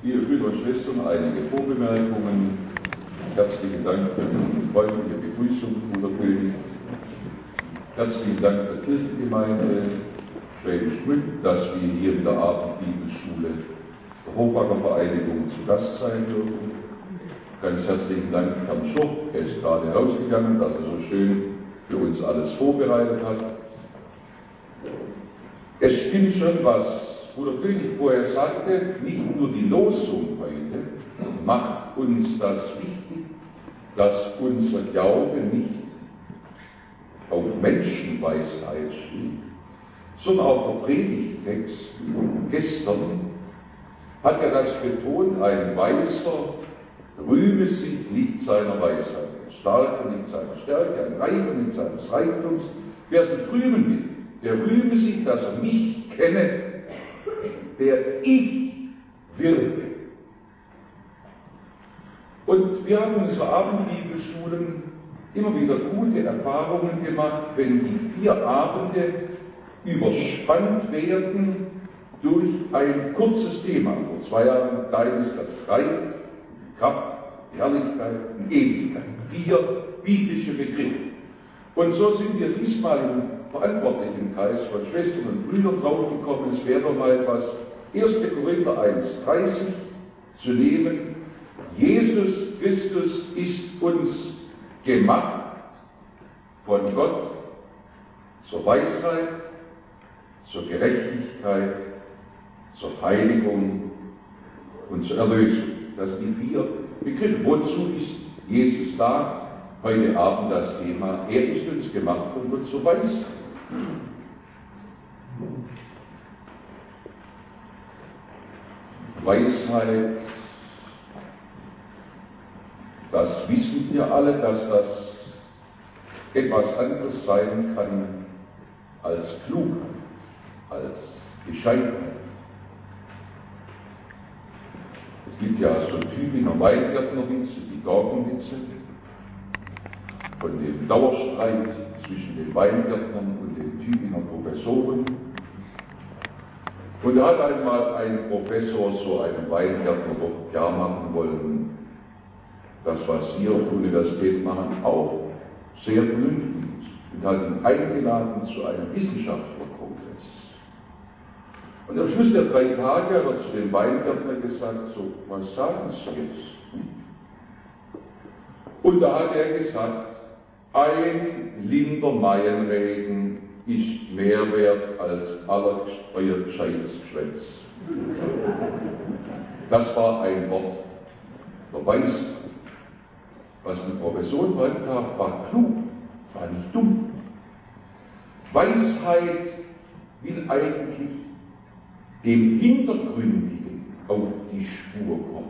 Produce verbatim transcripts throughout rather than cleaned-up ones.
Liebe Brüder und Schwestern, einige Vorbemerkungen. Herzlichen Dank für die freundliche Begrüßung, Bruder König. Herzlichen Dank der Kirchengemeinde Schwäbisch Gmünd, dass wir hier in der Abendbibelschule der Hofacker Vereinigung zu Gast sein dürfen. Ganz herzlichen Dank Herrn Schoch, er ist gerade rausgegangen, dass er so schön für uns alles vorbereitet hat. Es stimmt schon, was Bruder König vorher sagte, nicht nur die Losung heute macht uns das wichtig, dass unser Glaube nicht auf Menschenweisheit steht, sondern auch der Predigtext gestern hat ja das betont, ein Weiser rühme sich nicht seiner Weisheit, ein Starker nicht seiner Stärke, ein Reicher nicht seines Reichtums. Wer sich rühmen will, der rühme sich, dass er mich kenne, der ich wirke. Und wir haben in unseren Abendbibelschulen immer wieder gute Erfahrungen gemacht, wenn die vier Abende überspannt werden durch ein kurzes Thema. Vor zwei Jahren dein ist das Reich, die Kraft, die Herrlichkeit, die Ewigkeit. Vier biblische Begriffe. Und so sind wir diesmal im verantwortlichen Kreis von Schwestern und Brüdern draufgekommen, es wäre doch mal etwas, erster Korinther eins dreißig zu nehmen. Jesus Christus ist uns gemacht von Gott zur Weisheit, zur Gerechtigkeit, zur Heiligung und zur Erlösung. Das sind die vier Begriffe. Wozu ist Jesus da? Heute Abend das Thema, er ist uns gemacht von Gott zur Weisheit. Weisheit, das wissen wir alle, dass das etwas anderes sein kann als Klugheit, als Bescheidenheit. Es gibt ja so Tübinger Weingärtnerwitze, die Gaubenwitze, von dem Dauerstreit zwischen den Weingärtnern und den Tübinger Professoren. Und da hat einmal ein Professor so einen Weingärtner doch klar machen wollen, das, was Sie auf der Universität machen, auch sehr vernünftig ist. Und hat ihn eingeladen zu einem Wissenschaftlerkongress. Und am Schluss der drei Tage hat er zu dem Weingärtner gesagt, so, was sagen Sie jetzt? Und da hat er gesagt, ein linder Maienregen ist mehr wert als aller euer Gescheidsgeschwätz. Das war ein Wort der Weisheit. Was die Professoren handhabt, war klug, war nicht dumm. Weisheit will eigentlich dem Hintergründigen auf die Spur kommen.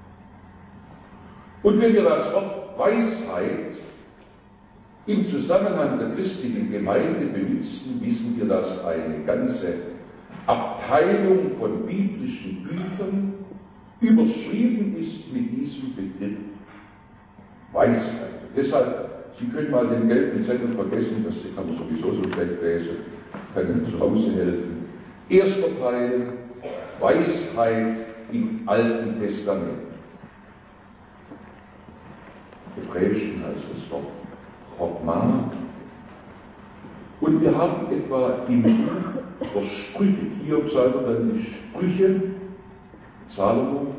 Und wenn wir das Wort Weisheit im Zusammenhang der christlichen Gemeinde benutzen, wissen wir, dass eine ganze Abteilung von biblischen Büchern überschrieben ist mit diesem Begriff Weisheit. Deshalb, Sie können mal den gelben Zettel vergessen, das kann man sowieso so schlecht lesen, kann Ihnen zu Hause helfen. Erster Teil, Weisheit im Alten Testament. Hebräischen heißt das Wort Chokmah. Und wir haben etwa im Buch der Sprüche, Hiob sagt er dann die Sprüche, Salomo,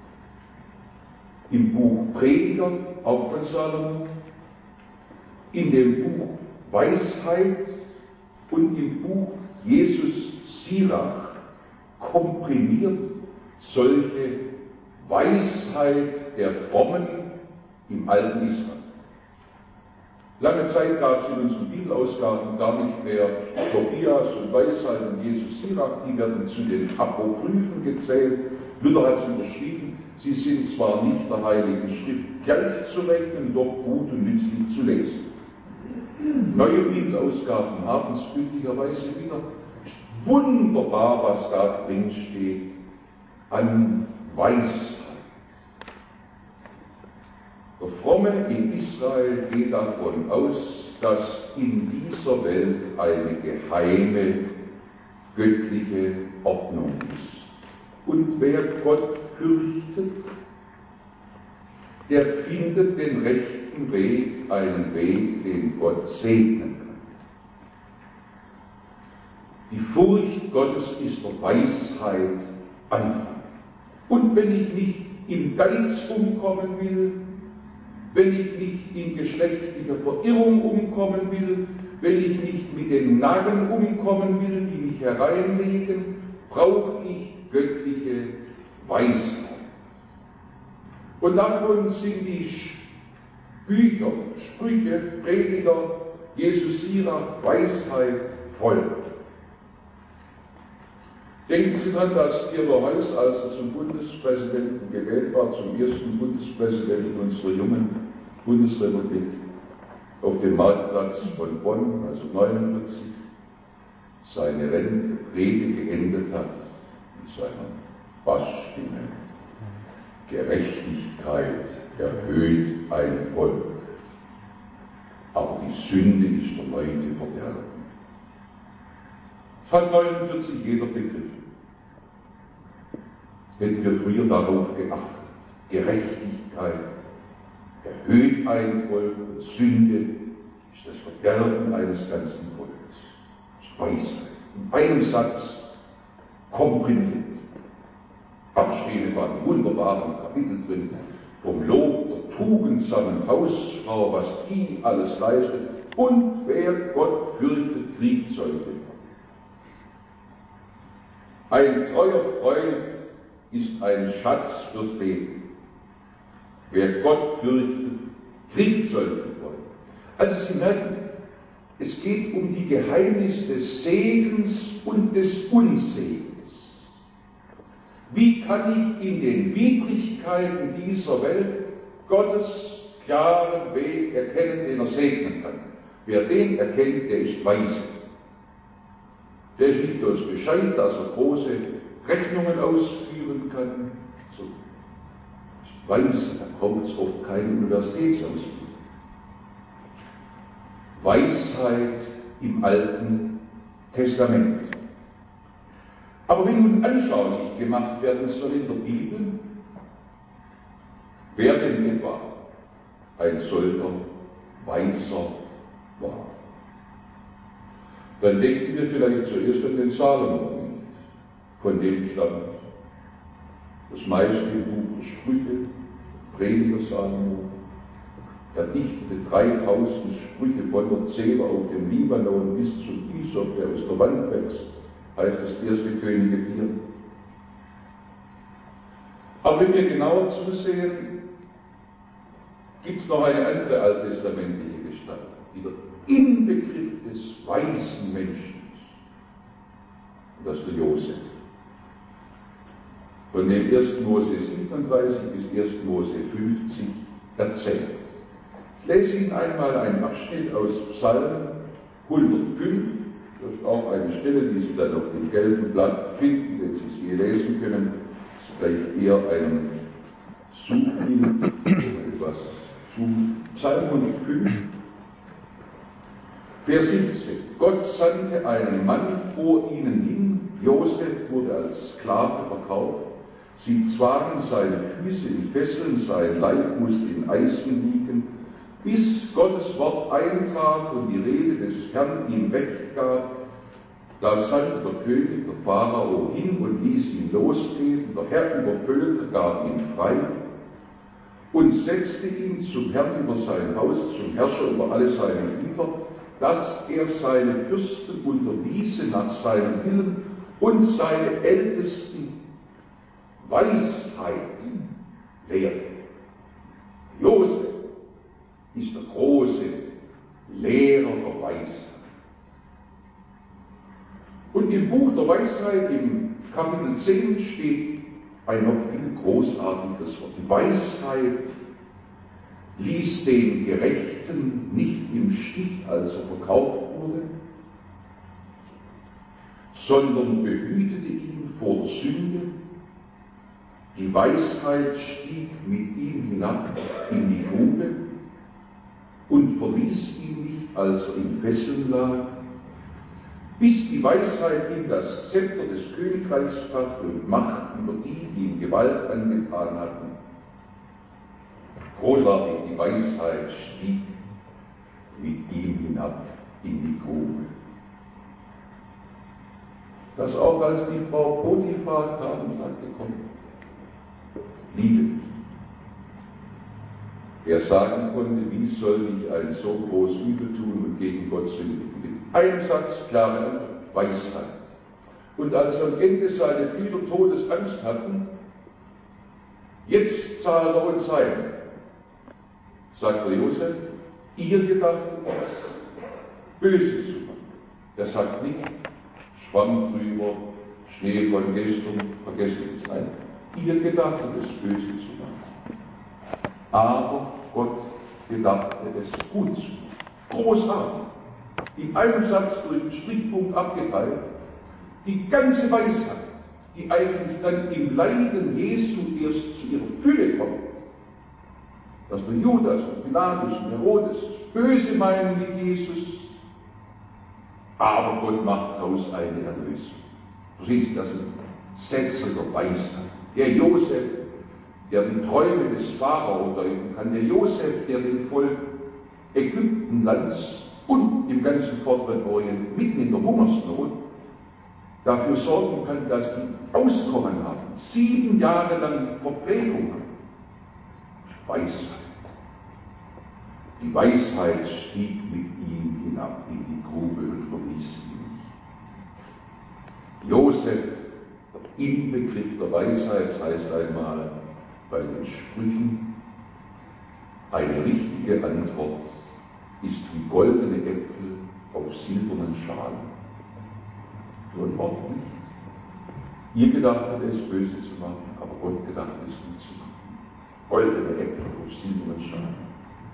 im Buch Prediger, auch von Salomo, in dem Buch Weisheit und im Buch Jesus Sirach komprimiert solche Weisheit der Frommen im alten Israel. Lange Zeit gab es in unseren Bibelausgaben gar nicht mehr Tobias und Weisheit und Jesus Sirach, die werden zu den Apokryphen gezählt. Luther hat es unterschrieben, sie sind zwar nicht der Heiligen Schrift gleichzurechnen, doch gut und nützlich zu lesen. Neue Bibelausgaben haben es glücklicherweise wieder wunderbar, was da drin steht, an Weisheit. Der Fromme in Israel geht davon aus, dass in dieser Welt eine geheime, göttliche Ordnung ist. Und wer Gott fürchtet, der findet den rechten Weg, einen Weg, den Gott segnen kann. Die Furcht Gottes ist der Weisheit Anfang. Und wenn ich nicht im Geiz umkommen will, wenn ich nicht in geschlechtlicher Verirrung umkommen will, wenn ich nicht mit den Narren umkommen will, die mich hereinlegen, brauche ich göttliche Weisheit. Und davon sind die Bücher, Sprüche, Prediger, Jesusierer, Weisheit voll. Denken Sie daran, dass Theodor Heuss, als er zum Bundespräsidenten gewählt war, zum ersten Bundespräsidenten unserer jungen Bundesrepublik, auf dem Marktplatz von Bonn, also neunundvierzig, seine Rede geendet hat mit seiner Bassstimme. Gerechtigkeit erhöht ein Volk, aber die Sünde ist der Leute Verderben. Das hat neunundvierzig jeder begriffen. Hätten wir früher darauf geachtet. Gerechtigkeit erhöht ein Volk und Sünde ist das Verderben eines ganzen Volkes. Das ist Weisheit. In einem Satz komprimiert. Abstehende waren wunderbaren Kapitel drin, vom Lob der tugendsamen Hausfrau, was die alles leistet, und wer Gott fürchtet, kriegt solche. Ein treuer Freund ist ein Schatz fürs Leben. Wer Gott fürchtet, kriegt solche Freunde. Also Sie merken, es geht um die Geheimnisse des Segens und des Unsegens. Wie kann ich in den Widrigkeiten dieser Welt Gottes klaren Weg erkennen, den er segnen kann? Wer den erkennt, der ist weise. Der ist nicht bloß Bescheid, dass er große Rechnungen ausführen kann. So. Ist weise, da braucht es oft keine Universitätsausbildung. Weisheit im Alten Testament. Aber wenn nun anschaulich gemacht werden soll in der Bibel, wer denn etwa ein solcher Weiser war, dann denken wir vielleicht zuerst an den Salomo, von dem stammt das meiste im Buch der Sprüche, Prediger Salomo. Er dichtete dreitausend Sprüche von der Zeder auf dem Libanon bis zum Isop, der aus der Wand wächst, heißt das erste Könige vier. Aber wenn wir genauer zusehen, gibt es noch eine andere alttestamentliche Gestalt, die der Inbegriff des weisen Menschen ist. Und das ist der Josef. Von dem ersten Mose siebenunddreißig bis ersten Mose fünfzig erzählt. Ich lese Ihnen einmal einen Abschnitt aus Psalm hundertfünf. Das ist auch eine Stelle, die Sie dann auf dem gelben Blatt finden, wenn Sie es hier lesen können. Das ist vielleicht eher ein Suchbild, etwas zu Psalm hundertfünf. Vers siebzehn. Gott sandte einen Mann vor ihnen hin. Josef wurde als Sklave verkauft. Sie zwangen seine Füße in Fesseln, sein Leib musste in Eisen liegen, bis Gottes Wort eintraf und die Rede des Herrn ihm weggab. Da sandte der König, der Pharao, hin und ließ ihn losgehen. Der Herr über Völker gab ihn frei und setzte ihn zum Herrn über sein Haus, zum Herrscher über alle seine Güter, dass er seine Fürsten unterwiese nach seinem Willen und seine Ältesten Weisheit lehrte. Josef ist der große Lehrer der Weisheit. Und im Buch der Weisheit, im Kapitel zehn, steht ein noch viel großartiges Wort. Die Weisheit ließ den Gerechten nicht im Stich, als er verkauft wurde, sondern behütete ihn vor der Sünde. Die Weisheit stieg mit ihm hinab in die Grube und verließ ihn nicht, als er in Fesseln lag. bis die Weisheit ihm das Zepter des Königreichs brachte und Macht über die, die ihm Gewalt angetan hatten. Großartig, die Weisheit stieg mit ihm hinab in die Grube. Das auch als die Frau Potiphar kam und sagte, komm, liebe mich. Er sagen konnte, wie soll ich ein so groß Übel tun und gegen Gott sündigen? Mit einem Satz, klare Antwort, Weisheit. Und als am Ende seine Brüder Todesangst hatten, jetzt zahlt er uns ein, sagt der Josef, ihr gedachtet es, Böses zu machen. Er sagt nicht, Schwamm drüber, Schnee von gestern, vergessen es. Nein, ihr gedachtet es, Böses zu machen. Aber Gott gedachte es gut zu machen. Großartig. In einem Satz durch den Strichpunkt abgeteilt, die ganze Weisheit, die eigentlich dann im Leiden Jesu erst zu ihrer Fülle kommt. Dass der Judas und Pilatus und Herodes böse meinen mit Jesus, aber Gott macht daraus eine Erlösung. Verstehst du, das sind Sätze der Weisheit. Der Josef, der die Träume des Pharao deuten kann, der Josef, der den Volk Ägyptenlands und im ganzen Vorderen Orient mitten in der Hungersnot dafür sorgen kann, dass die Auskommen haben, sieben Jahre lang Verpflegung haben. Weisheit. Die Weisheit stieg mit ihm hinab in die Grube und verließ ihn nicht. Josef, der Inbegriff der Weisheit, das heißt einmal bei den Sprüchen, eine richtige Antwort ist wie goldene Äpfel auf silbernen Schalen. Nur ein Wort nicht. Ihr gedachtet es böse zu machen, aber Gott gedacht es gut zu machen. Goldene Äpfel auf silbernen Schalen.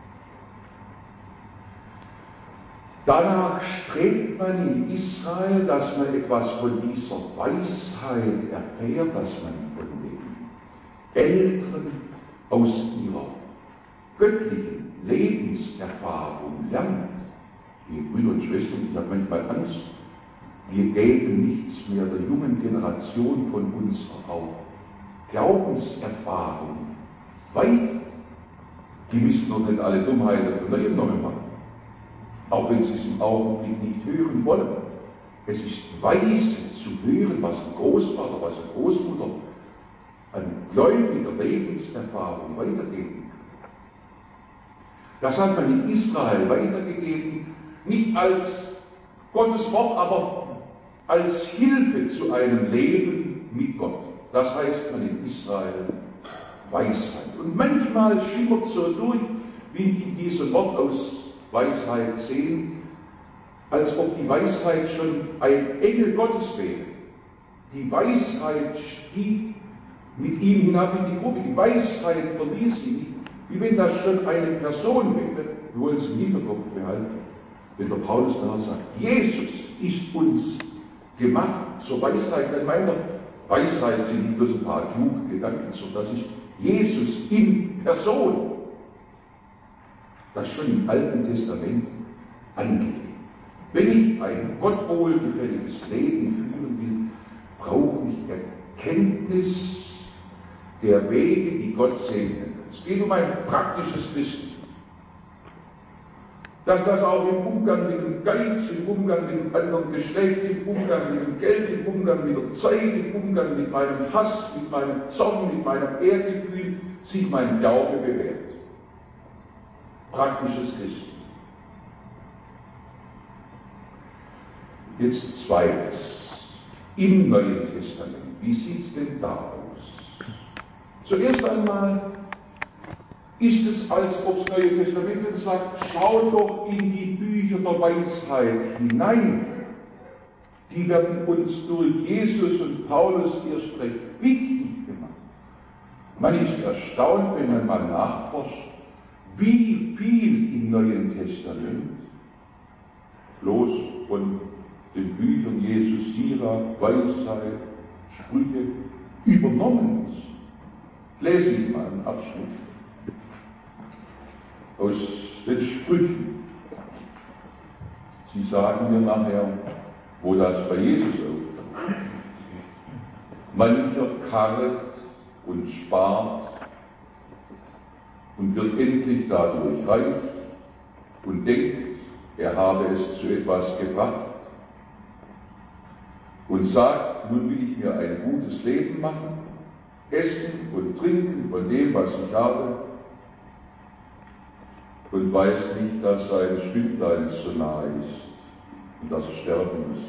Danach strebt man in Israel, dass man etwas von dieser Weisheit erfährt, dass man von den Älteren aus ihrer göttlichen Lebenserfahrung lernt. Liebe Brüder und Schwestern, ich habe manchmal Angst, wir geben nichts mehr der jungen Generation von unserer auch Glaubenserfahrung weiter. Die müssen doch nicht alle Dummheiten von der Innere machen, auch wenn sie es im Augenblick nicht hören wollen. Es ist weise zu hören, was ein Großvater, was eine Großmutter an gläubiger Lebenserfahrung weitergeben kann. Das hat man in Israel weitergegeben, nicht als Gottes Wort, aber als Hilfe zu einem Leben mit Gott. Das heißt man in Israel Weisheit. Und manchmal schimmert so durch, wie in diesem Wort aus Weisheit zehn, als ob die Weisheit schon ein Engel Gottes wäre. Die Weisheit stieg mit ihm hinab in die Grube. Die Weisheit verließ ihn nicht. Wie wenn das schon eine Person wäre. Wir wollen es im Hinterkopf behalten. Wenn der Paulus nachher sagt, Jesus ist uns gemacht zur Weisheit. Dann meint er, Weisheit sind nicht bloß ein paar kluge Gedanken, sondern das ist Jesus in Person. Das schon im Alten Testament angegeben. Wenn ich ein Gott wohlgefälliges Leben führen will, brauche ich Erkenntnis der Wege, die Gott segnet. Es geht um ein praktisches Christentum. Dass das auch im Umgang mit dem Geiz, im Umgang mit dem anderen Geschlecht, im Umgang mit dem Geld, im Umgang mit der Zeit, im Umgang mit meinem Hass, mit meinem Zorn, mit meinem Ehrgefühl sich mein Glaube bewährt. Praktisches Christentum. Jetzt zweites. Im Neuen Testament. Wie sieht es denn da aus? Zuerst einmal ist es, als ob das Neue Testament uns sagt, schau doch in die Bücher der Weisheit hinein. Die werden uns durch Jesus und Paulus erst recht wichtig gemacht. Man ist erstaunt, wenn man mal nachforscht, wie viel im Neuen Testament bloß von den Büchern Jesus, Sirach, Weisheit, Sprüche übernommen ist. Lese ich mal einen Abschnitt aus den Sprüchen. Sie sagen mir nachher, wo das bei Jesus auftaucht. Mancher karret und spart und wird endlich dadurch reich und denkt, er habe es zu etwas gebracht und sagt, nun will ich mir ein gutes Leben machen, essen und trinken von dem, was ich habe, und weiß nicht, dass sein Stündlein so nahe ist und dass er sterben muss.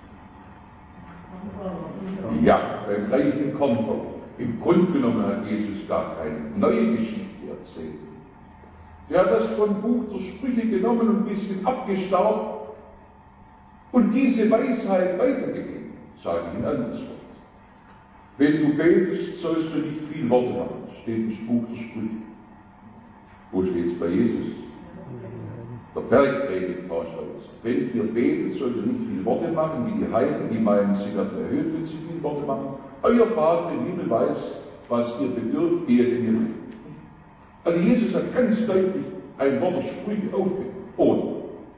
Ja, beim gleichen Konto. Im Grunde genommen hat Jesus gar keine neue Geschichte erzählt. Er hat das vom Buch der Sprüche genommen und ein bisschen abgestaubt und diese Weisheit weitergegeben. Sage ich ein anderes Wort. Wenn du betest, sollst du nicht viel Worte machen. Steht im Buch der Sprüche. Wo steht es bei Jesus? Der Bergpredigt, Frau Scholz. Wenn ihr betet, sollt ihr nicht viel Worte machen, wie die Heiden, die meinen, sie werden erhöht, wenn sie viel Worte machen. Euer Vater im Himmel weiß, was ihr bedürft, ehe denn ihr will. Also Jesus hat ganz deutlich ein Wort der Sprüche aufgegeben. Ohne.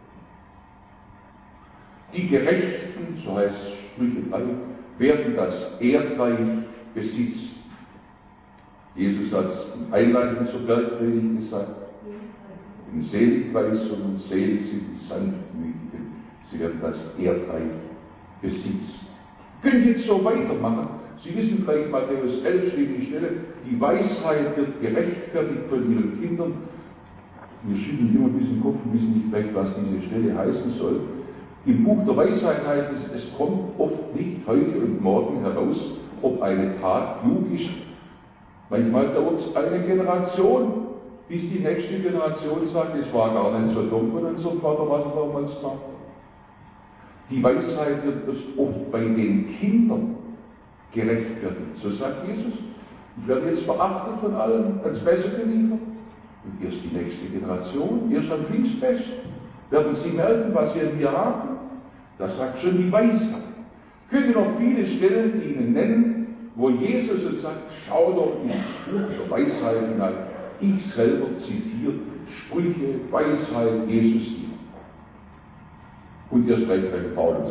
Die Gerechten, so heißt Sprüche drei, werden das Erdreich besitzen. Jesus hat es im Einleitung zur Bergpredigt gesagt, in Seligweisungen, selig sind die Sanftmütigen, sie werden das Erdreich besitzen. Wir können jetzt so weitermachen. Sie wissen vielleicht, Matthäus elf steht die Stelle, die Weisheit wird gerechtfertigt von ihren Kindern. Wir schütteln immer ein bisschen den Kopf und wissen nicht recht, was diese Stelle heißen soll. Im Buch der Weisheit heißt es, es kommt oft nicht heute und morgen heraus, ob eine Tat klug ist. Manchmal dauert es eine Generation, bis die nächste Generation sagt, es war gar nicht so dumm von unserem Vater, was er damals macht. Die Weisheit wird erst oft bei den Kindern gerechtfertigt. So sagt Jesus, ich werde jetzt verachtet von allen, als besser geliefert. Und erst die nächste Generation, erst am Pfingstfest, werden sie merken, was wir hier haben. Das sagt schon die Weisheit. Ich könnte noch viele Stellen Ihnen nennen, wo Jesus uns sagt, schau doch ins Buch der Weisheit hinein. Ich selber zitiere Sprüche, Weisheit, Jesus hier. Und erst recht bei Paulus.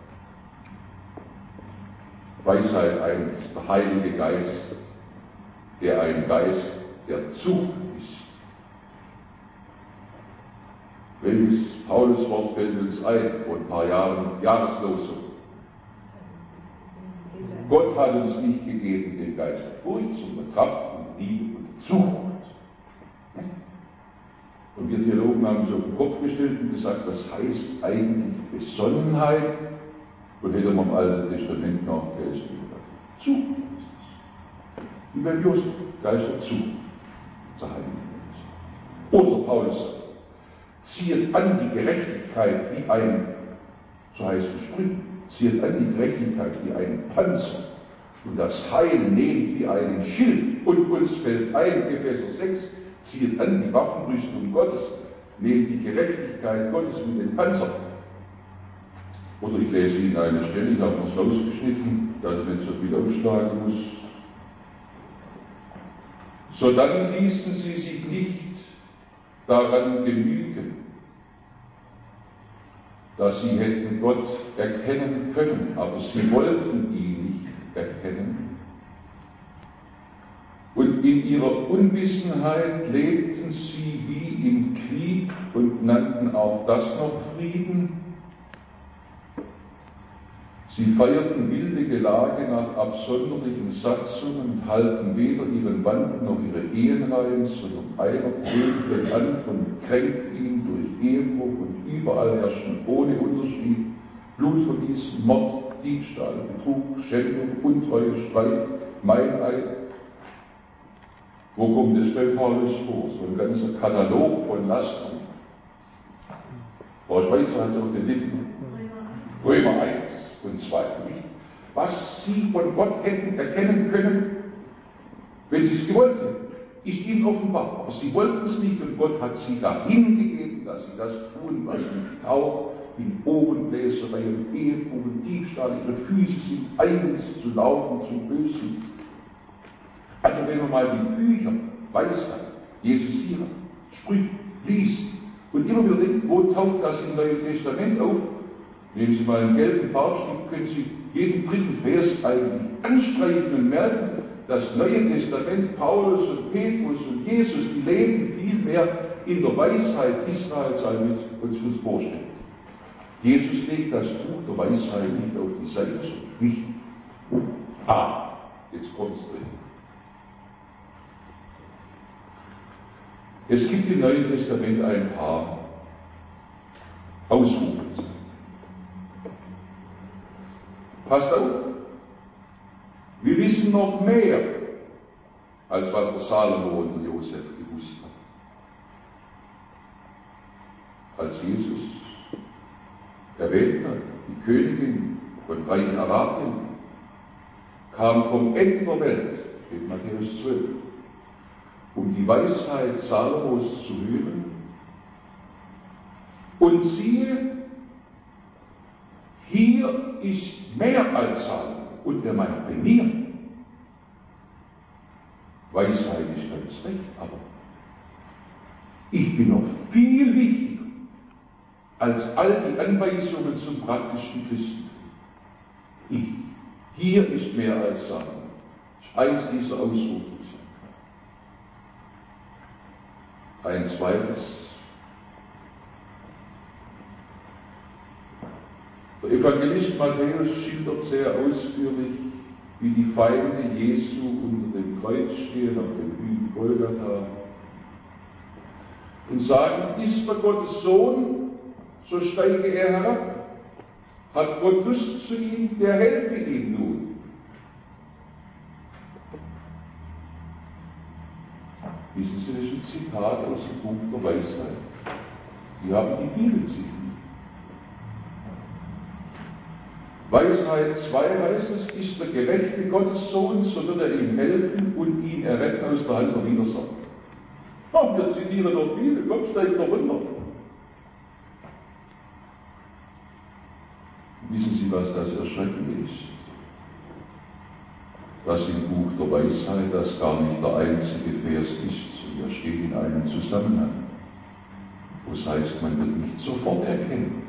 Weisheit eins, der Heilige Geist, der ein Geist der Zucht ist. Welches Paulus-Wort fällt uns ein vor ein paar Jahren? Jahreslosung. Gott hat uns nicht gegeben den Geist der Furcht, sondern Kraft und Liebe und Zucht. Und wir Theologen haben es auf den Kopf gestellt und gesagt, das heißt eigentlich Besonnenheit. Und hätte man im Alten Testament noch gelesen. Zucht ist es. Wie bei Josef, Geist der Zucht. Der Heilige Geist. Oder Paulus sagt, zieht an die Gerechtigkeit wie ein, so heißt es Sprüche, zieht an die Gerechtigkeit wie ein Panzer und das Heil nehmt wie einen Schild. Und uns fällt ein, Epheser sechs, zieht an die Waffenrüstung Gottes, nehmt die Gerechtigkeit Gottes mit dem Panzer. Oder ich lese Ihnen eine Stelle, ich habe es rausgeschnitten, dass ich nicht so viel aufschlagen muss. So dann ließen sie sich nicht daran genügen, dass sie hätten Gott erkennen können, aber sie wollten ihn nicht erkennen. Und in ihrer Unwissenheit lebten sie wie im Krieg und nannten auch das noch Frieden. Sie feierten wilde Gelage nach absonderlichen Satzungen und halten weder ihren Wandel noch ihre Ehen rein, sondern einer prüft den anderen und kränkt ihn durch Ehebruch und überall herrschen ohne Unterschied Blutvergießen, Mord, Diebstahl, Betrug, Schändung, Untreue, Streit, Meineid. Wo kommt es bei Paulus vor? So ein ganzer Katalog von Lasten. Frau Schweizer hat es auf den Lippen. Römer eins und zwei. Was sie von Gott hätten erkennen können, wenn sie es gewollt hätten, ist ihnen offenbar. Aber sie wollten es nicht und Gott hat sie dahin gegeben, dass sie das tun, was mit Tauch, in Ohrenbläserei und Ehebruch und Diebstahl, ihre Füße sind eins zu laufen zum Bösen. Also wenn man mal die Bücher Weisheit, Jesus hier, Sprüche liest und immer wieder denkt, wo taucht das im Neuen Testament auf? Nehmen Sie mal einen gelben Farbstift, können Sie jeden dritten Vers eigentlich anstreichen und merken, das Neue Testament, Paulus und Petrus und Jesus, die leben viel mehr in der Weisheit Israels, als wir uns das vorstellen. Jesus legt das Buch der Weisheit nicht auf die Seite, sondern nicht. Ah, jetzt kommt es drin. Es gibt im Neuen Testament ein paar Ausrufezeichen. Passt auf, wir wissen noch mehr, als was der Salomo und der Josef gewusst haben. Als Jesus erwähnt hat, die Königin von Reich Arabien kam vom Ende der Welt, steht Matthäus zwölf, um die Weisheit Salomos zu hören. Und siehe, hier ist mehr als Salomo. Und er meint bei mir, Weisheit ist ganz recht, aber ich bin noch viel wichtiger als all die Anweisungen zum praktischen Christen. Ich, hier ist mehr als Salomo. Das ist eins dieser Ausrufe. Ein zweites. Der Evangelist Matthäus schildert sehr ausführlich, wie die Feinde Jesu unter dem Kreuz stehen, auf dem Hügel Golgatha, und sagen, ist er Gottes Sohn, so steige er herab. Hat Gott Lust zu ihm, der helfe ihm nun. Wissen Sie, das ist ein Zitat aus dem Buch der Weisheit. Wir haben die Bibel zitiert. Weisheit zwei heißt es, ist der gerechte Gottes Sohn, so wird er ihm helfen und ihn erretten aus der Hand der Widersacher. Oh, wir zitieren doch Bibel, Gott steigt doch runter. Wissen Sie, was das Erschreckende ist? Dass im Buch der Weisheit das gar nicht der einzige Vers ist, sondern er steht in einem Zusammenhang. Das heißt, man wird nicht sofort erkennen,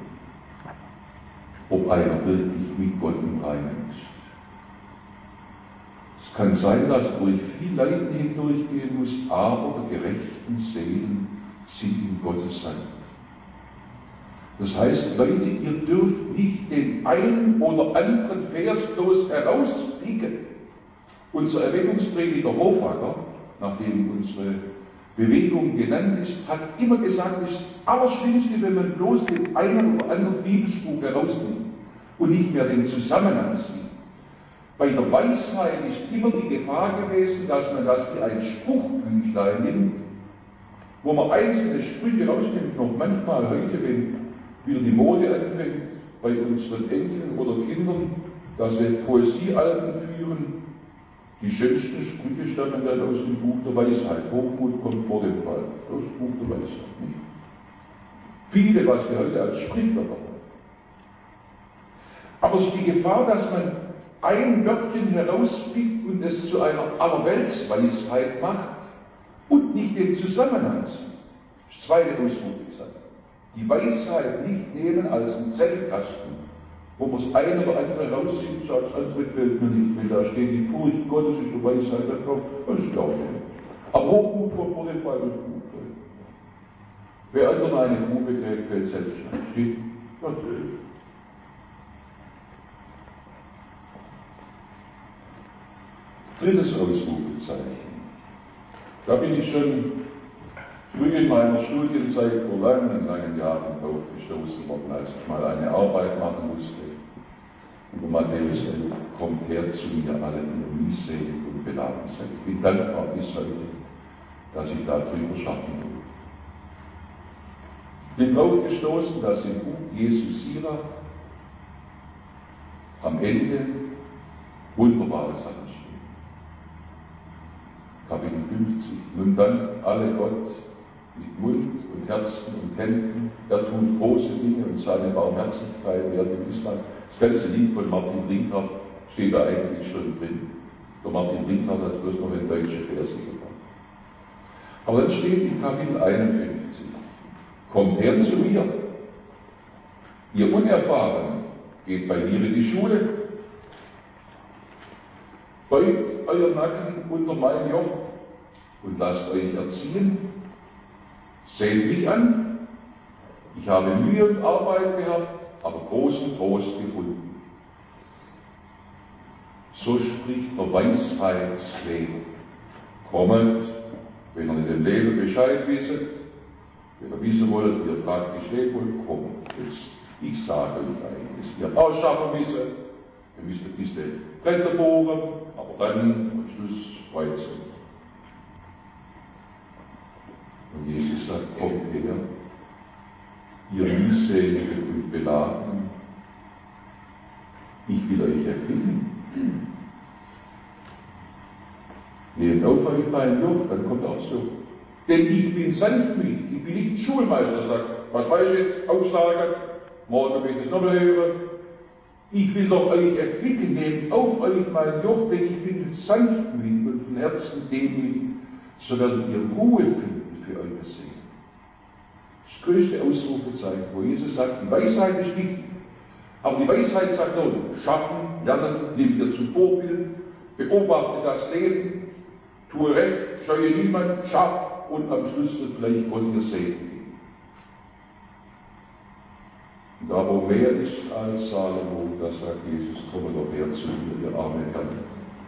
ob einer wirklich mit Gott im Reinen ist. Es kann sein, dass er durch viel Leiden hindurchgehen muss, aber die gerechten Seelen sind in Gottes Hand. Das heißt, Leute, ihr dürft nicht den einen oder anderen Vers bloß herauspicken. Unser Erweckungsprediger Hofacker, nachdem unsere Bewegung genannt ist, hat immer gesagt, es ist das Allerschlimmste, wenn man bloß den einen oder anderen Bibelspruch herausnimmt und nicht mehr den Zusammenhang sieht. Bei der Weisheit ist immer die Gefahr gewesen, dass man das wie ein Spruchbüchlein nimmt, wo man einzelne Sprüche rausnimmt, noch manchmal heute, wenn wieder die Mode anfängt, bei unseren Enkeln oder Kindern, dass sie Poesiealben führen. Die schönsten Sprüche stammen dann aus dem Buch der Weisheit. Hochmut kommt vor dem Fall. Aus dem Buch der Weisheit. Nicht? Viele, was wir heute als Sprichwörter haben. Aber es ist die Gefahr, dass man ein Wörtchen herauspickt und es zu einer Allerweltsweisheit macht und nicht den Zusammenhang sieht. Das zweite Ausrufezeichen. Die Weisheit nicht nehmen als einen Zettelkasten, wo man das eine oder andere rauszieht, sagt, das andere fällt mir nicht mehr. Da steht die Furcht Gottes, ist die Weisheit da drauf, das glaube ich nicht. Aber Hochmut kommt vor dem Fall durch Buch. Wer anderen eine Kuh beträgt, fällt selbst ein. Steht natürlich. Drittes Ausrufezeichen. Da bin ich schon früh in meiner Studienzeit vor langen, langen Jahren drauf gestoßen worden, als ich mal eine Arbeit machen musste. Über Matthäus elf, kommt her zu mir alle, die ihr mühselig und beladen seid. Ich bin dankbar bis heute, dass ich darüber schaffen durfte. Ich bin drauf gestoßen, dass im Buch Jesus Sirach am Ende wunderbare Sachen stehen. Kapitel fünfzig. Nun dankt alle Gott mit Mund und Herzen und Händen. Er tut große Dinge und seine Barmherzigkeit werden im Islam. Das ganze Lied von Martin Rinkart steht da eigentlich schon drin. Der Martin Rinkart hat bloß noch in deutsche Verse gemacht. Aber dann steht in Kapitel einundfünfzig: Kommt her zu mir, ihr Unerfahrenen geht bei mir in die Schule, beugt euer Nacken unter mein Joch und lasst euch erziehen. Seht mich an, ich habe Mühe und Arbeit gehabt, aber großen Trost gefunden. So spricht der Weisheitslehrer. Kommet, wenn ihr in dem Leben Bescheid wisset, wenn ihr wissen wollt, wie ihr praktisch leben wollt, kommt. Jetzt, ich sage euch eines, ihr ausschaffen müsst, ihr müsst ein bisschen Bretter bohren, aber dann am Schluss freut es euch. Und Jesus sagt, kommt her, ihr mühseligen und Beladenen, ich will euch erquicken. Nehmt auf euch mein Joch, dann kommt auch so. Denn ich bin sanftmütig, ich bin nicht Schulmeister, sagt, was weiß ich jetzt, Aussage, morgen will ich das nochmal hören. Ich will doch euch erquicken, nehmt auf euch mein Joch, denn ich bin sanftmütig und von Herzen demütig, so werdet ihr Ruhe finden für euer Seelen. Das größte Ausrufezeichen, wo Jesus sagt, die Weisheit ist wichtig, aber die Weisheit sagt auch, schaffen, lernen, nimm dir zum Vorbild, beobachte das Leben, tue recht, scheue niemand, schaff und am Schluss wird vielleicht Gott dir Segen geben. Und da wo mehr ist als Salomo, da sagt Jesus, komme doch her zu mir, ihr arme Herren.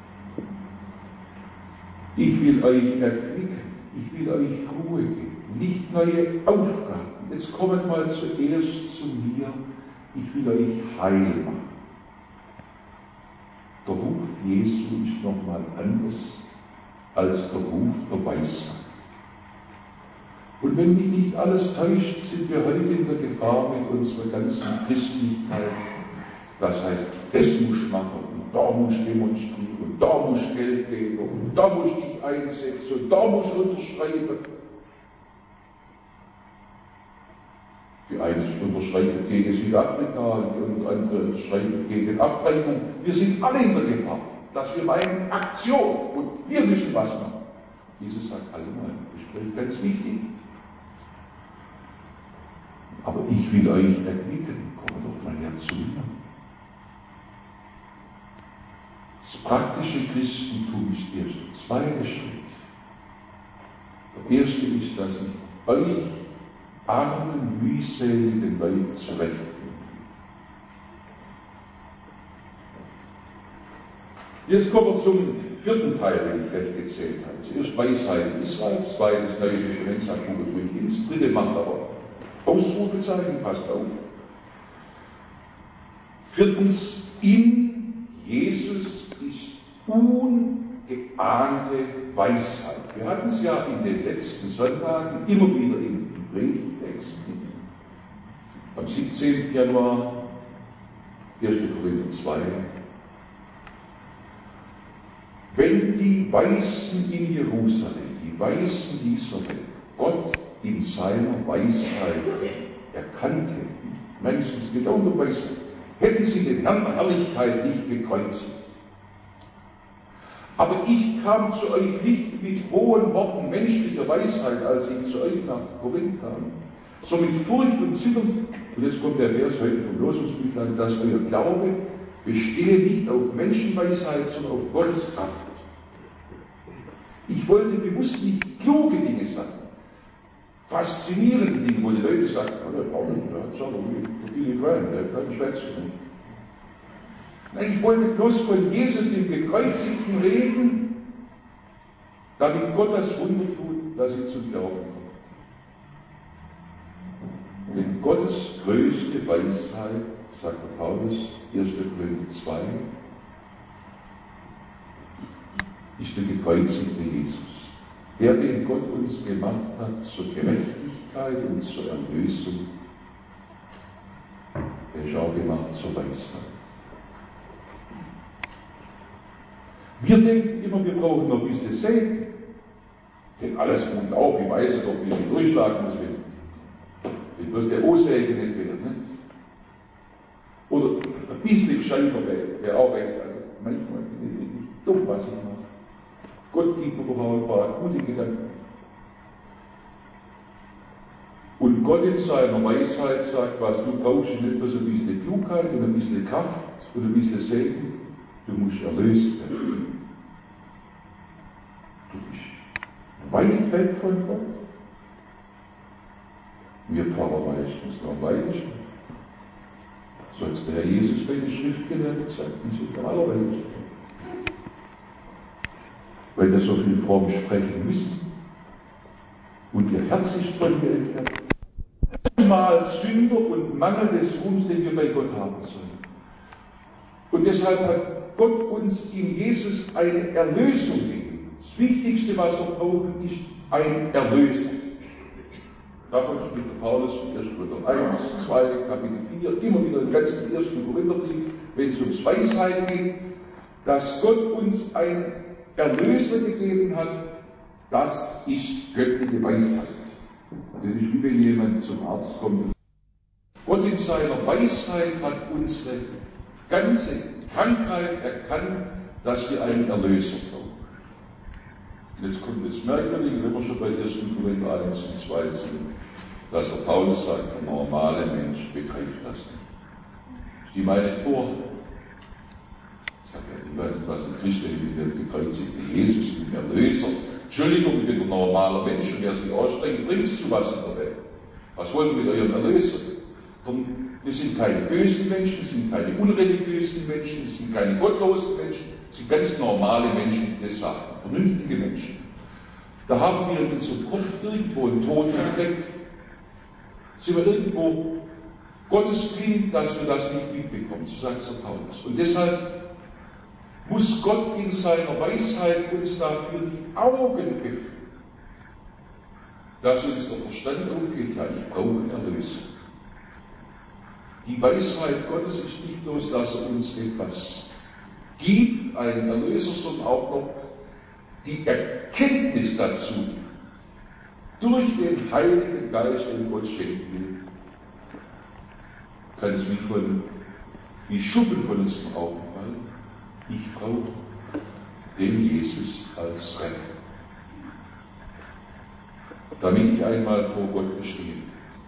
Ich will euch erquicken, ich will euch Ruhe geben, nicht neue Aufgaben. Jetzt kommt mal zuerst zu mir, ich will euch heil machen. Der Ruf Jesu ist nochmal anders als der Ruf der Weisheit. Und wenn mich nicht alles täuscht, sind wir heute in der Gefahr mit unserer ganzen Christlichkeit. Das heißt, das muss machen und da muss demonstrieren und da muss Geld geben und da muss dich einsetzen und da muss unterschreiben. Die einen unterschreiben gegen Südafrika und andere unterschreiben gegen Abtreibung. Wir sind alle in der Gefahr, dass wir meinen Aktion und wir müssen was machen. Jesus sagt allemal, das ist ganz wichtig. Aber ich will euch erquicken, kommt doch mal her zu mir. Das praktische Christentum ist erst der zweite Schritt. Der erste ist, dass ich euch armen, mühseligen Leute zurechtbringen. Jetzt kommen wir zum vierten Teil, den ich recht gezählt habe. Zuerst Weisheit Israels, zweites Neue Testament, sagt Hubert ruhig ins dritte, macht aber Ausrufezeichen, passt auf. Viertens, in Jesus ist ungeahnte Weisheit. Wir hatten es ja in den letzten Sonntagen immer wieder in Predigtexten. Am siebzehnten Januar, erster Korinther zwei. Wenn die Weisen in Jerusalem, die Weisen dieser Welt, Gott in seiner Weisheit erkannt hätten, Menschen, es geht auch um Weisheit, hätten sie den Herrn der Herrlichkeit nicht gekreuzigt. Aber ich kam zu euch nicht mit hohen Worten menschlicher Weisheit, als ich zu euch nach Korinth kam, sondern mit Furcht und Zittern. Und jetzt kommt der Vers heute vom Losungsbüchlein, dass euer Glaube bestehe nicht auf Menschenweisheit, sondern auf Gottes Kraft. Ich wollte bewusst nicht kluge Dinge sagen, faszinierende Dinge, wo die Leute sagen, oh, der braucht nicht, der hat schon wie Billy Graham, der kann schwätzen. Nein, ich wollte bloß von Jesus, dem Gekreuzigten, reden, damit Gott das Wunder tut, dass sie zum Glauben kommen. Denn Gottes größte Weisheit, sagt der Paulus, erster Korinther zwei, ist der gekreuzigte Jesus. Der, den Gott uns gemacht hat zur Gerechtigkeit und zur Erlösung, der ist auch gemacht zur Weisheit. Wir denken immer, wir brauchen noch ein bisschen Segen. Denn alles kommt auch, ich weiß es doch, wie ich durchschlagen muss, wenn, wenn bloß der O-Segen nicht wäre. Ne? Oder ein bisschen Scheifer wäre wär auch recht. Also manchmal bin ich nicht dumm, was ich mache. Gott gibt mir aber ein paar gute Gedanken. Und Und Gott in seiner Weisheit sagt, was du brauchst, ist nicht bloß ein bisschen Klugheit und ein bisschen Kraft und ein bisschen Segen, du musst erlöst werden. Du bist weit weg von Gott. Wir Pfarrer meistens noch weit. So hat der Herr Jesus bei den Schriftgelehrten gesagt, die sind am allerweitesten. Weil wir so viel fromm sprechen müssen. Und ihr Herz ist von mir entfernt. Mal Sünder und Mangel des Ruhms, den wir bei Gott haben sollen. Und deshalb hat Gott uns in Jesus eine Erlösung gegeben. Das Wichtigste, was wir brauchen, ist ein Erlöser. Davon spricht der Paulus in erster Korinther eins, zwei, Kapitel vier, immer wieder im ganzen ersten Korintherbrief, wenn es ums Weisheit geht, dass Gott uns einen Erlöser gegeben hat, das ist göttliche Weisheit. Das ist wie wenn jemand zum Arzt kommt. Gott in seiner Weisheit hat unsere ganze Krankheit erkannt, dass wir einen Erlöser brauchen. Und jetzt kommt das Merkwürdige, wenn wir schon bei ersten Korinther eins und zwei sind, dass der Paulus sagt, der normale Mensch begreift das nicht. Das ist die meine Torheit. Ich sage ja, ich weiß nicht, was ein Christ mit dem gekreuzigten Jesus, mit dem Erlöser. Entschuldigung, ich bin ein normaler Mensch und wer sich anstrengt, bringt es zu was in der Welt. Was wollen wir mit eurem Erlöser? Wir sind keine bösen Menschen, wir sind keine unreligiösen Menschen, wir sind keine gottlosen Menschen, wir sind ganz normale Menschen, die das sagen, vernünftige Menschen. Da haben wir in unserem Kopf irgendwo einen toten Fleck. Sind wir irgendwo gottesblind, dass wir das nicht mitbekommen, so sagt der Paulus. Und deshalb muss Gott in seiner Weisheit uns dafür die Augen öffnen, dass uns der Verstand umgeht, ja, ich brauche eine Erlösung. Die Weisheit Gottes ist nicht bloß, dass er uns etwas gibt, einen Erlöser, sondern auch noch die Erkenntnis dazu, durch den Heiligen Geist, den Gott schenken will, kann es wie von, wie Schuppen von unseren Augen fallen. Ich brauche den Jesus als Retter, damit ich einmal vor Gott bestehe.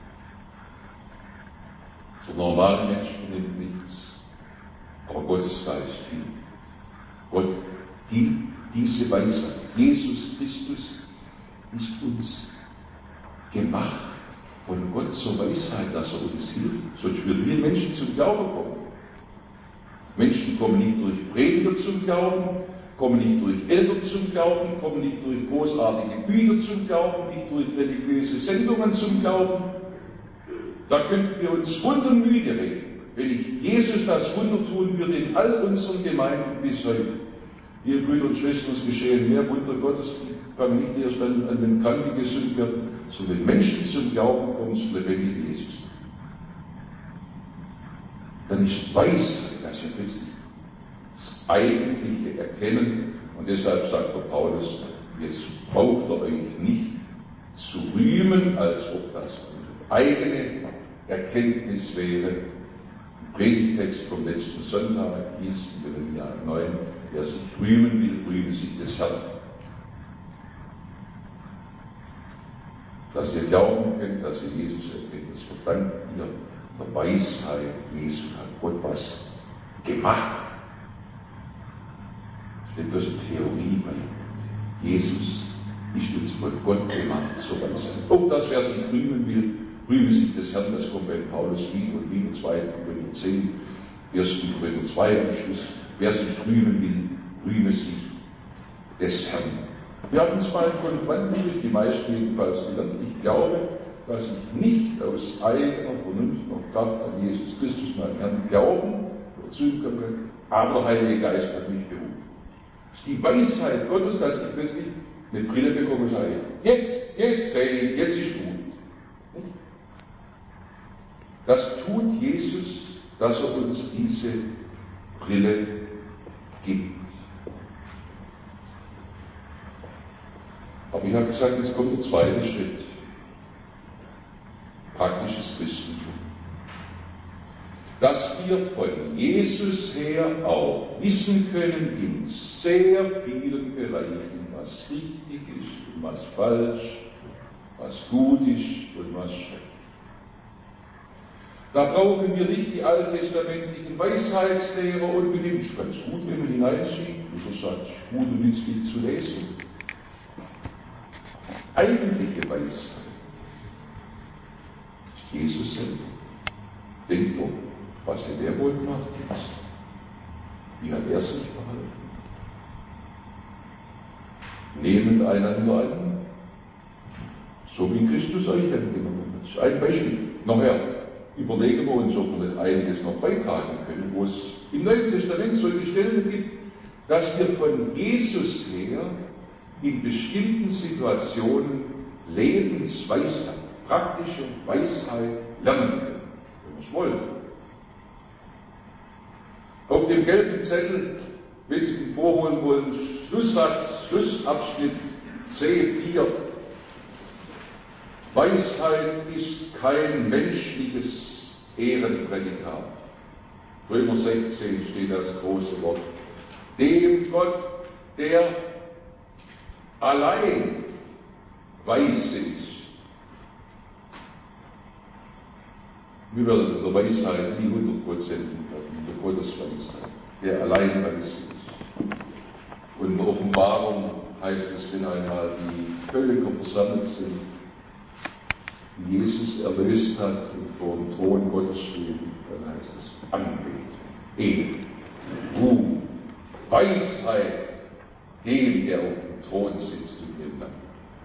Der normale Mensch nimmt nichts, aber Gottes Geist viel. Gott gibt diese Weisheit. Jesus Christus ist uns gemacht von Gott zur Weisheit, dass er uns hilft. Sonst würden wir Menschen zum Glauben kommen. Menschen kommen nicht durch Prediger zum Glauben, kommen nicht durch Eltern zum Glauben, kommen nicht durch großartige Bücher zum Glauben, nicht durch religiöse Sendungen zum Glauben. Da könnten wir uns wundermüde reden, wenn ich Jesus das Wunder tun würde in all unseren Gemeinden bis heute. Liebe Brüder und Schwestern, es geschehen mehr Wunder Gottes, die fangen nicht erst an, an den Kranken gesund werden, sondern wenn Menschen zum Glauben kommen, zum lebendigen Jesus. Dann ist Weisheit, das ist plötzlich das eigentliche Erkennen. Und deshalb sagt der Paulus, jetzt braucht er euch nicht zu rühmen, als ob das eure eigene Erkenntnis wäre. Im Predigtext vom letzten Sonntag hieß in Jeremia neun, wer sich rühmen will, rühme sich des Herrn. Dass ihr glauben könnt, dass ihr Jesus erkennt, das verdankt ihr der Weisheit Jesu, hat Gott was gemacht. Es steht bloß eine Theorie bei Jesus ist uns von Gott gemacht, so Weisheit. Ob das, wer sich rühmen will, rühme sich des Herrn, das kommt bei Paulus wieder und wieder, zweiten Korinther zehn, ersten Korinther zwei am Schluss. Wer sich rühmen will, rühme sich des Herrn. Wir haben es mal von wann die meisten jedenfalls gelernt. Ich glaube, dass ich nicht aus eigener Vernunft noch Kraft an Jesus Christus, meinen Herrn, glauben oder zukommen kann, aber der Heilige Geist hat mich berufen. Es ist die Weisheit Gottes, dass ich plötzlich eine Brille bekomme und sage, jetzt, jetzt sehe ich, jetzt ist gut. Das tut Jesus, dass er uns diese Brille gibt. Aber ich habe gesagt, jetzt kommt der zweite Schritt. Praktisches Christentum. Dass wir von Jesus her auch wissen können in sehr vielen Bereichen, was richtig ist und was falsch, was gut ist und was schlecht. Da brauchen wir nicht die alttestamentlichen Weisheitslehrer und mit dem ist ganz gut, wenn man hineinsieht. Das ist halt gut und nützlich zu lesen. Eigentliche Weisheit ist Jesus selber. Denkt doch, was hat er wohl gemacht jetzt? Wie hat er sich verhalten? Nehmend einander an, so wie Christus euch angenommen hat. Das ist ein Beispiel. Nachher überlegen wir uns, ob wir nicht einiges noch beitragen können, wo es im Neuen Testament solche Stellen gibt, dass wir von Jesus her in bestimmten Situationen Lebensweisheit, praktische Weisheit lernen können, wenn wir es wollen. Auf dem gelben Zettel, wenn Sie ihn vorholen wollen, Schlusssatz, Schlussabschnitt C vier. Weisheit ist kein menschliches Ehrenprädikat. Römer sechzehn steht das große Wort. Dem Gott, der allein weise ist. Wir werden in der Weisheit nie hundertprozentig werden, in der Gottesweisheit, der allein weise ist. Und in der Offenbarung heißt es, wenn einmal die Völker versammelt sind, Jesus erlöst hat und vor dem Thron Gottes steht, dann heißt es Anbetung, Ehre, Ruhm, Weisheit dem, der auf dem Thron sitzt und dem Land.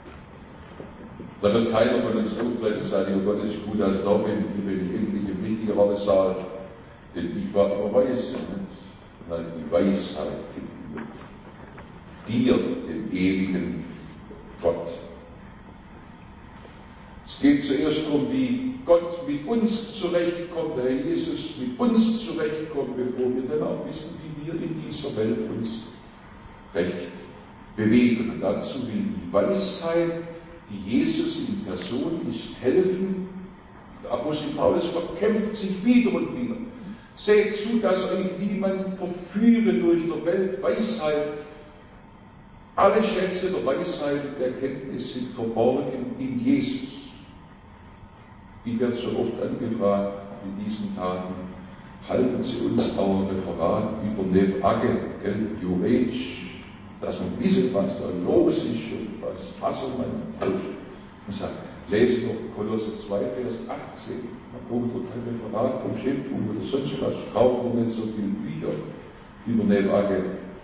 Da wird keiner von uns auftreten und sagen, oh Gott, es ist gut, dass ich da bin, hier bin ich endlich im richtigen Rabbesal, denn ich war immer weise. Nein, die Weisheit gebührt dir, dem ewigen Gott. Es geht zuerst darum, wie Gott mit uns zurechtkommt, der Herr Jesus mit uns zurechtkommt, bevor wir dann auch wissen, wie wir in dieser Welt uns recht bewegen. Und dazu will die Weisheit, die Jesus in Person ist, helfen. Der Apostel Paulus verkämpft sich wieder und wieder. Seht zu, dass euch niemand verführe durch der Welt Weisheit. Alle Schätze der Weisheit und Erkenntnis sind verborgen in Jesus. Ich werde so oft angefragt in diesen Tagen, halten Sie uns auch ein Referat über Nev Agge, New Age, dass man wissen, was da los ist und was Hasselmann tut. Ich sage, lese doch Kolosser zwei, Vers achtzehn. Da braucht ihr kein Referat vom Schöpfung oder sonst was. Kauft ihr nicht so viele Bücher über Nev Agge.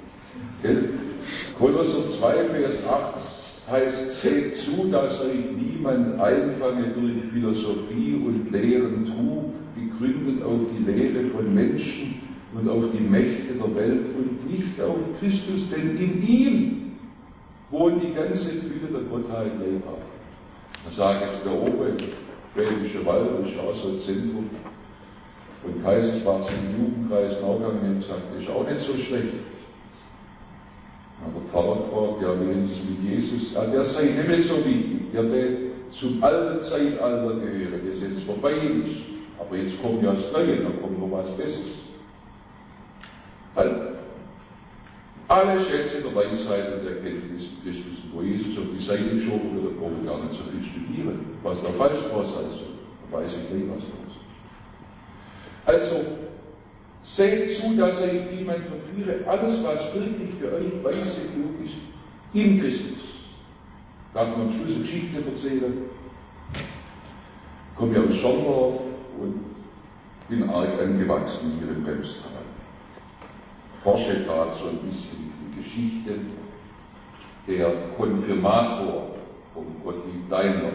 Kolosser zwei, Vers acht heißt, seht zu, dass euch niemand einfange durch Philosophie und Lehren Trug, gegründet auf die Lehre von Menschen und auf die Mächte der Welt und nicht auf Christus, denn in ihm wohnt die ganze Fülle der Gottheit lebhaft. Ich sage jetzt, der oben, Schwäbische Wald, das ist auch so ein Zentrum. Und Kaiser war im Jugendkreis nachgegangen und gesagt, das ist auch nicht so schlecht. Aber der Pfarrer gefragt, ja, wie ist es mit Jesus? Ja, der sei nicht mehr so wichtig, der, der zum alten Zeitalter gehöre, das jetzt vorbei ist. Aber jetzt kommt ja das Neue, dann kommt noch was Besseres. Also, alle Schätze der Weisheit und Erkenntnis in Christus, wo Jesus auf die Seite geschoben wird, da brauchen wir gar nicht so viel studieren. Was da falsch war, also, da weiß ich nicht, was da ist. Also, seht zu, dass euch niemand verführe. Alles, was wirklich für euch weise genug ist, in Christus. Darf man am Schluss eine Geschichte erzählen. Ich komme ja aus Schorndorf und bin arg angewachsen hier im Bremstal. Forsche gerade so ein bisschen die Geschichte der Konfirmator von Gottlieb Daimler,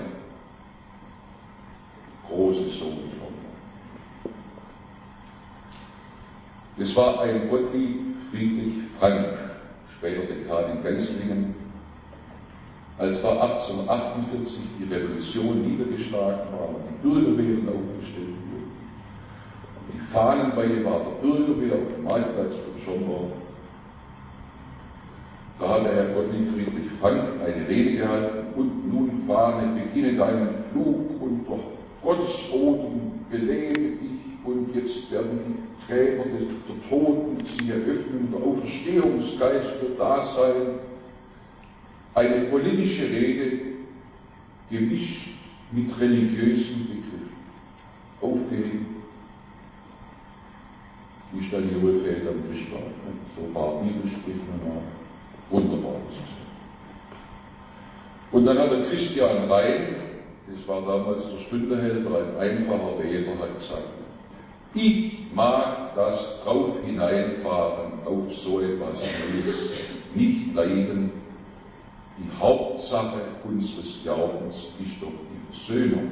große Sohn schon. Das war ein Gottlieb Friedrich Frank, später Dekan in Geislingen. Als da achtzehnhundertachtundvierzig die Revolution niedergeschlagen war und die Bürgerwehren aufgestellt wurden, und die Fahnenweihe war der Bürgerwehr auf dem Marktplatz von Schorndorf, da hat der Herr Gottlieb Friedrich Frank eine Rede gehalten: und nun Fahne, beginne deinen Flug unter Gottes Boden, belebe dich, und jetzt werden die Träger der Toten sich eröffnen, der Auferstehungsgeist wird da sein. Eine politische Rede, gemischt mit religiösen Begriffen. Aufgehängt wie ich dann junge Väter am Tisch war. So ein paar Bibelsprüche nach. Wunderbar. Und dann hat der Christian Rhein, das war damals der Stundenhälter, ein einfacher Weber, hat gesagt, ich mag das drauf hineinfahren auf so etwas Neues nicht leiden. Die Hauptsache unseres Glaubens ist doch die Versöhnung.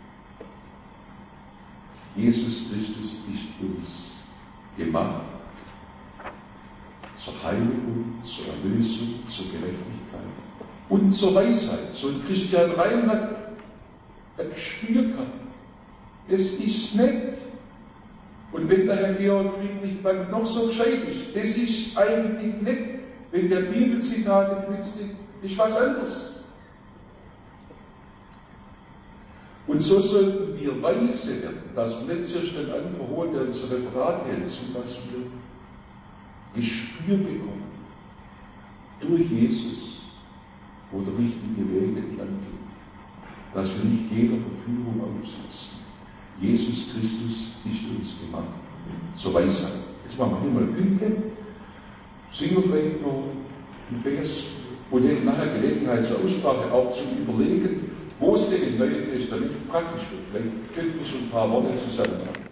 Jesus Christus ist uns gemacht zur Heiligung, zur Erlösung, zur Gerechtigkeit und zur Weisheit. So ein Christian Rhein hat ein Gespür gehabt. Das ist nett. Und wenn der Herr Georg Friedrich dann noch so gescheit ist, das ist eigentlich nett. Wenn der Bibelzitate nützt, das ist was anderes. Und so sollten wir weise werden, dass wir nicht zuerst den anderen holen, der uns ein Referat hält, sondern dass wir Gespür bekommen durch Jesus, wo der richtige Weg entlang geht. Dass wir nicht jeder Verführung aufsitzen. Jesus Christus ist uns gemacht zur Weisheit. Jetzt machen wir mal Pünktchen, singen vielleicht noch einen Vers und hätten nachher Gelegenheit zur Aussprache auch zu überlegen, wo es denn im Neuen Testament praktisch wird. Vielleicht könnten wir so ein paar Worte zusammenfassen.